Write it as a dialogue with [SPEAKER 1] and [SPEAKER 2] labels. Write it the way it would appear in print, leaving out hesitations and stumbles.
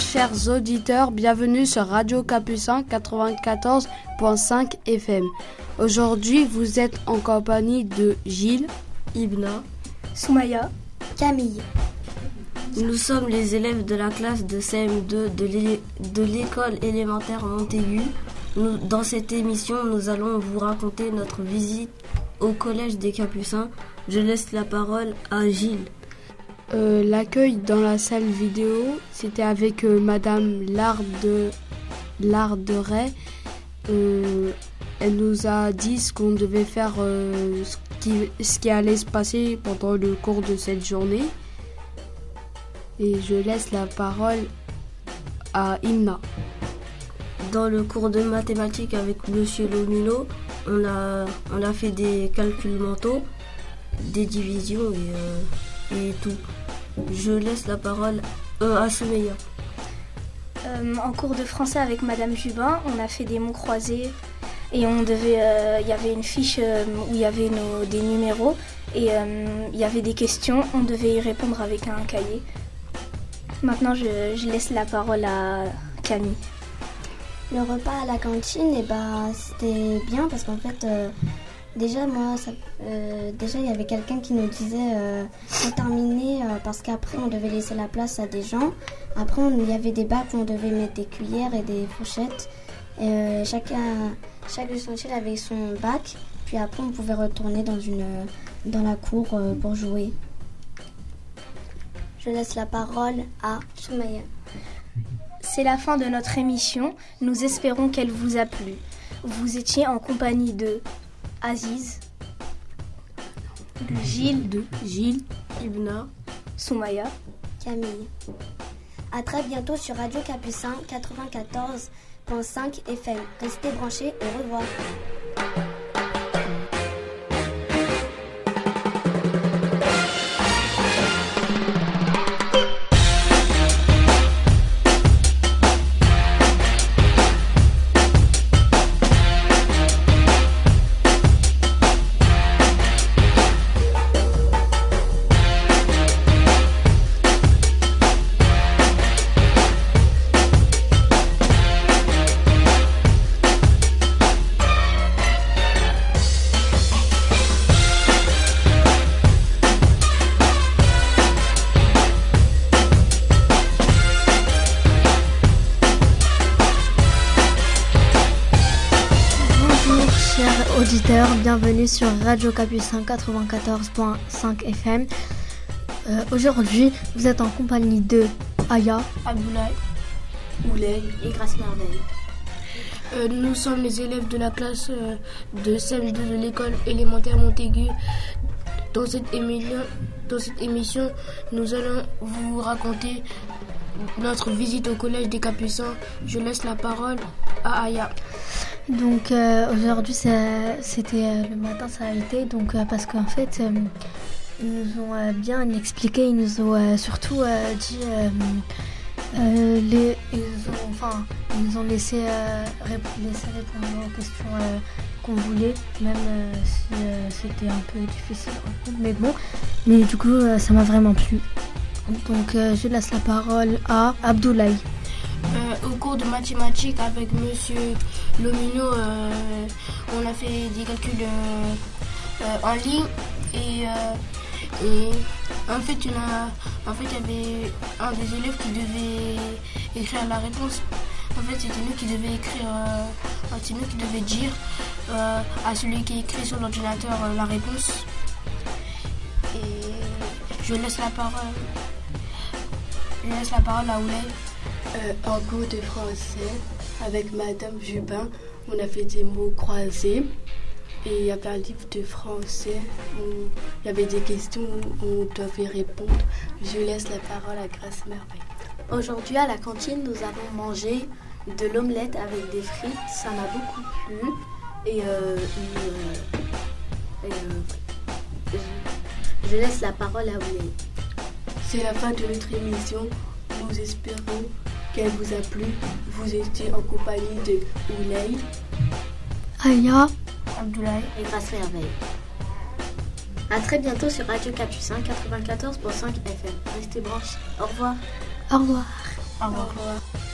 [SPEAKER 1] chers auditeurs, bienvenue sur Radio Capucin 94.5 FM. Aujourd'hui, vous êtes en compagnie de Gilles, Ibna,
[SPEAKER 2] Soumaya, Camille.
[SPEAKER 3] Nous sommes les élèves de la classe de CM2 de l'école élémentaire Montaigu. Dans cette émission, nous allons vous raconter notre visite au collège des Capucins. Je laisse la parole à Gilles.
[SPEAKER 1] L'accueil dans la salle vidéo, c'était avec Madame Larderet. Elle nous a dit ce qu'on devait faire, ce qui allait se passer pendant le cours de cette journée. Et je laisse la parole à Imna.
[SPEAKER 3] Dans le cours de mathématiques avec Monsieur Lomino, on a fait des calculs mentaux, des divisions et tout. Je laisse la parole à Soumaya.
[SPEAKER 2] En cours de français avec Madame Jubin, on a fait des mots croisés et on devait, il y avait une fiche où il y avait des numéros et il y avait des questions. On devait y répondre avec un cahier. Maintenant, je laisse la parole à Camille.
[SPEAKER 4] Le repas à la cantine, c'était bien parce qu'en fait, déjà il y avait quelqu'un qui nous disait faut terminer parce qu'après on devait laisser la place à des gens. Après, il y avait des bacs où on devait mettre des cuillères et des fourchettes. Chaque essentiel avait son bac. Puis après, on pouvait retourner dans la cour pour jouer. Je laisse la parole à Soumaya.
[SPEAKER 2] C'est la fin de notre émission. Nous espérons qu'elle vous a plu. Vous étiez en compagnie de Aziz, de Gilles,
[SPEAKER 3] Ibna,
[SPEAKER 2] Soumaya,
[SPEAKER 4] Camille. À très bientôt sur Radio Capucin 94.5 FM. Restez branchés, au revoir.
[SPEAKER 5] Auditeurs, bienvenue sur Radio Capucin 94.5 FM. Aujourd'hui, vous êtes en compagnie de Aya,
[SPEAKER 3] Abdoulaye, Oulay et Grâce Merveille.
[SPEAKER 6] Nous sommes les élèves de la classe de CM2 de l'école élémentaire Montaigu. Dans cette émission, nous allons vous raconter notre visite au collège des Capucins. Je laisse la parole à Aya.
[SPEAKER 5] Donc aujourd'hui c'était le matin, ça a été parce qu'en fait ils nous ont bien expliqué, ils nous ont surtout dit ils nous ont laissé répondre aux questions qu'on voulait, même si c'était un peu difficile, mais bon, mais du coup ça m'a vraiment plu. Donc je laisse la parole à Abdoulaye.
[SPEAKER 6] Au cours de mathématiques avec Monsieur Lomino, on a fait des calculs en ligne et en fait il y avait un des élèves qui devait écrire la réponse. En fait c'était nous qui devions écrire, c'est nous qui devions dire à celui qui écrit sur l'ordinateur la réponse. Et je laisse la parole à Oulay.
[SPEAKER 7] En cours de français, avec Madame Jubin, on a fait des mots croisés et il y avait un livre de français où il y avait des questions où on devait répondre. Je laisse la parole à Grâce Merveille.
[SPEAKER 8] Aujourd'hui à la cantine, nous avons mangé de l'omelette avec des frites, ça m'a beaucoup plu et je laisse la parole à Oulay.
[SPEAKER 7] C'est la fin de notre émission. Nous espérons qu'elle vous a plu. Vous étiez en compagnie de Oulay,
[SPEAKER 5] Aya,
[SPEAKER 2] Abdoulaye
[SPEAKER 8] et Grâce Merveille. À très bientôt sur Radio Capucin 94.5 FM. Restez branchés. Au revoir.
[SPEAKER 5] Au revoir.
[SPEAKER 6] Au revoir.
[SPEAKER 8] Au revoir.